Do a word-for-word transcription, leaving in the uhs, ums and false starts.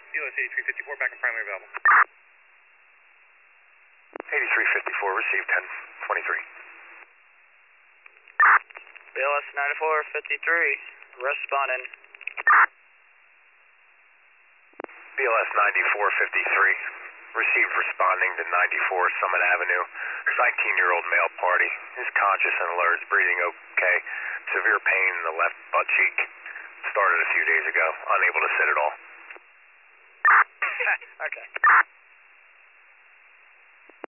B L S eighty-three fifty-four, back in primary available. eighty-three fifty-four, received ten twenty-three. B L S ninety-four fifty-three, responding. B L S ninety-four fifty-three, received responding to ninety-four Summit Avenue. nineteen-year-old male party. Is conscious and alert, breathing okay. Severe pain in the left butt cheek. Started a few days ago. Unable to sit at all. Okay.